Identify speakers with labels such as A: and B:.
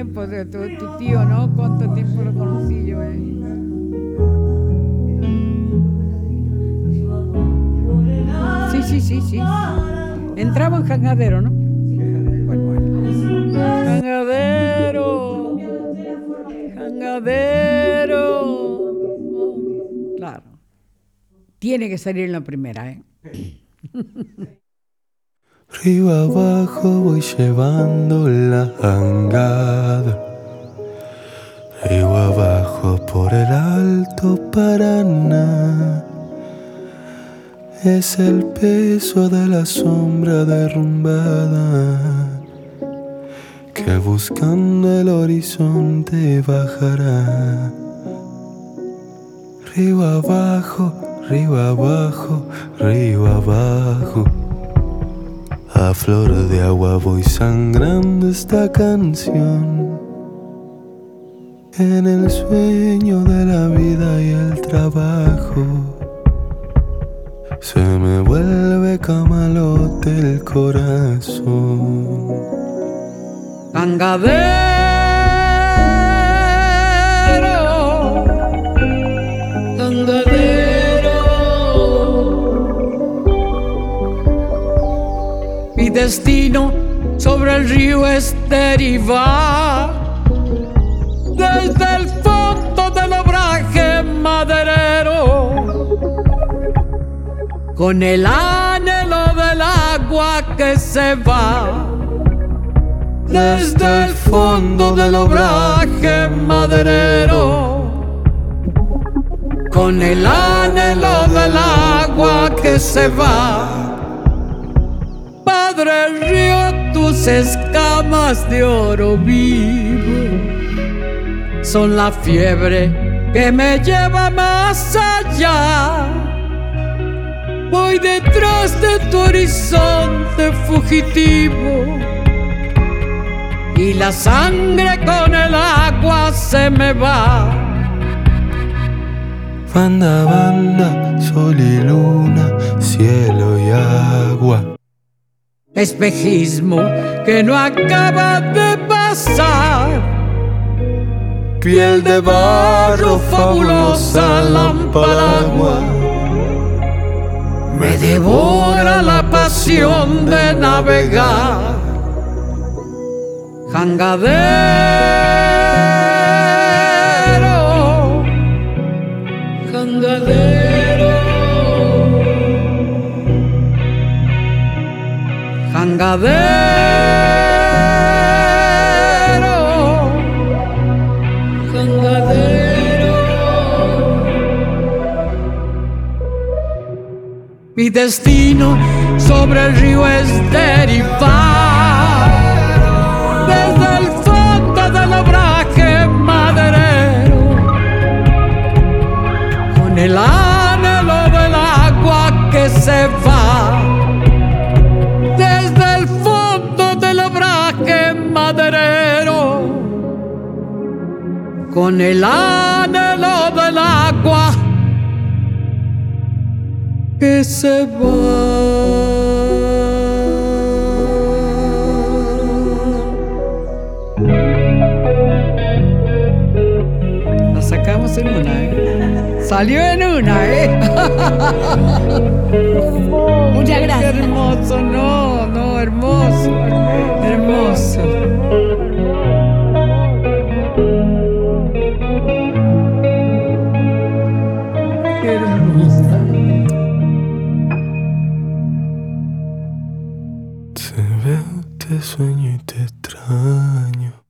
A: tiempo de tu tío, ¿no? ¿Cuánto tiempo lo conocí yo? Sí. Entraba en Jangadero, ¿no? Bueno. Jangadero. Claro. Tiene que salir en la primera, ¿eh?
B: Río abajo voy llevando la jangada. Río abajo por el Alto Paraná. Es el peso de la sombra derrumbada que buscando el horizonte bajará. Río abajo, río abajo, río abajo. A flor de agua voy sangrando esta canción. En el sueño de la vida y el trabajo se me vuelve camalote el corazón.
A: Jangadero, jangadero. Mi destino sobre el río es derivar desde el fondo del obraje maderero, con el anhelo del agua que se va desde el fondo del obraje maderero, con el anhelo del agua que se va. Padre río, tus escamas de oro vivo son la fiebre que me lleva más allá. Voy detrás de tu horizonte fugitivo y la sangre con el agua se me va.
B: Banda, banda, sol y luna, cielo y agua.
A: Espejismo que no acaba de pasar.
B: Piel de barro, fabulosa lámpara agua.
A: Me devora la pasión de navegar. Jangadero, jangadero, jangadero, jangadero. Mi destino sobre el río es derivar desde el fondo del obraje maderero, con el anhelo del agua que se va desde el fondo del obraje maderero, con el anhelo del agua que se va. La sacamos en una, ¿eh? Salió en una, ¿eh?
C: Muchas gracias.
A: Qué hermoso, no, hermoso, hermoso. Qué hermosa.
B: Te veo, te sueño y te extraño.